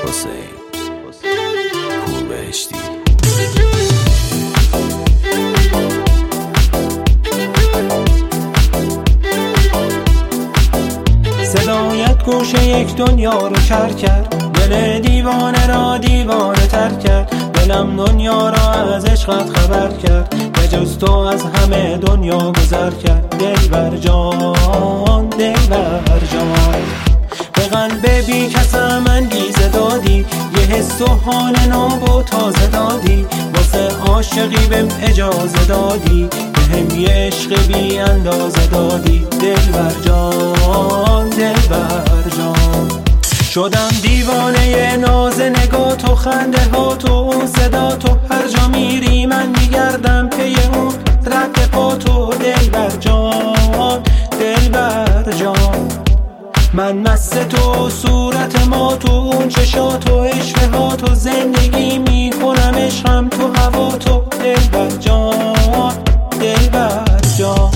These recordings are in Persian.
حسین پوربهشتی. صدایت گوشه یک دنیا رو کر کرد، دل دیوانه را دیوانه تر کرد. دلم دنیا را از عشقت خبر کرد، به جز تو از همه دنیا گذر کرد. دلبر جان دلبر جان، به قلب بی کسم انگیزه دادی، یه حس و حال ناب و تازه دادی. واسه عاشقی بهم اجازه دادی، بهم یه عشق بی اندازه دادی. دلبر جان دلبر جان، شدم دیوانه ناز نگاه تو، خنده ها تو، اون صدا تو. هر جا میری من میگردم پی اون رد پا تو. دلبر جان دلبر جان، من مست تو، صورت ما تو، اون چشات و عشوه ها تو. زندگی میکنم عشقم تو، هوا تو. دلبر جان دلبر جان،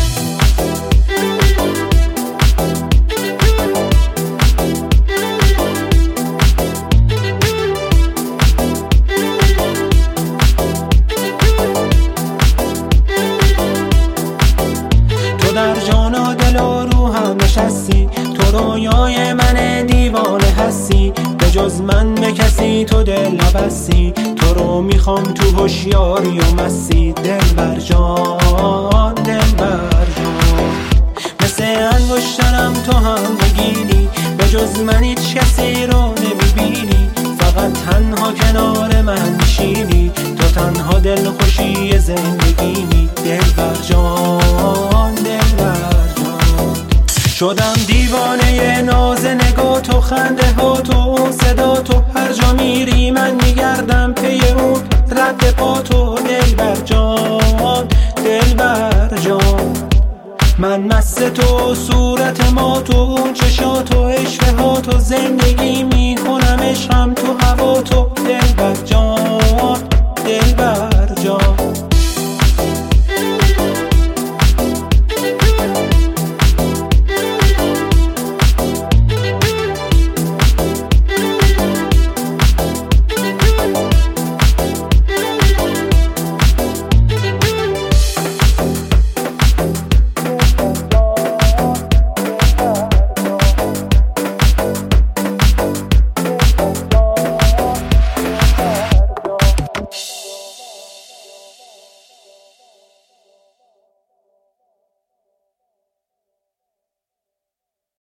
در جان و دل و روحم نشستی، تو رویای من دیوانه هستی. به جز من به کسی تو دل نبستی، تو رو میخوام تو هوشیاری و مستی. دلبر جان دلبر جان، مثل انگشترم تو هم بگیری، به جز من هیچ کسی رو نمیبینی. فقط تنها کنار من میشینی، تو تنها دل خوشی زندگیمی. دلبر جان دلبر جان، شدم دیوانه ناز نگاه تو، خنده ها تو، اون صدا تو. هر جا میری من میگردم پی اون رد پا تو. دلبر جان دلبر جان، من مست تو، صورت ما تو، اون چشات و عشوه ها تو. زندگی میکنم عشقم تو، هوا تو. دلبر جان دلبر جان.